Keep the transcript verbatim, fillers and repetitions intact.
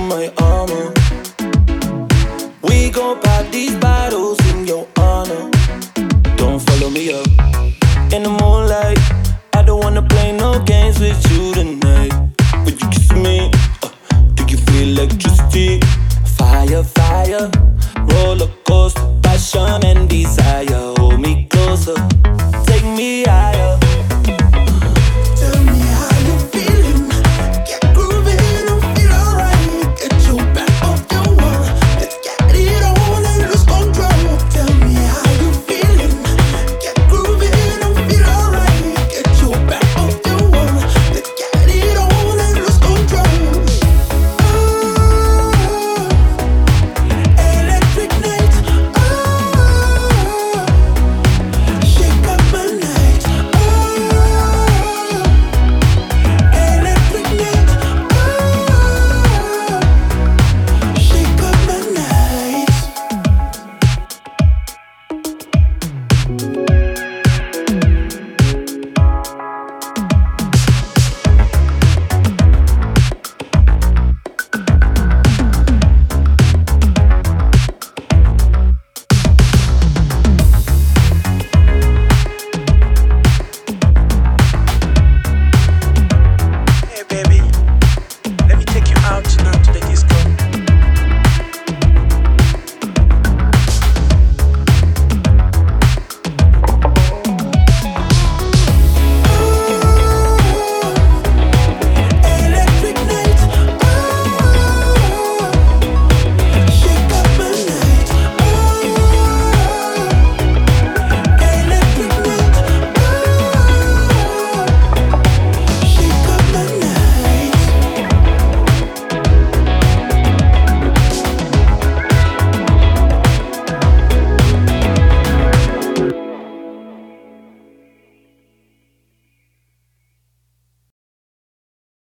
my armor. We gon' pop these bottles in your honor. Don't follow me up in the moonlight. I don't wanna play no games with you tonight. Would you kiss me? Uh, do you feel electricity? Fire, fire, roller coaster, passion and desire. Hold me closer, take me out.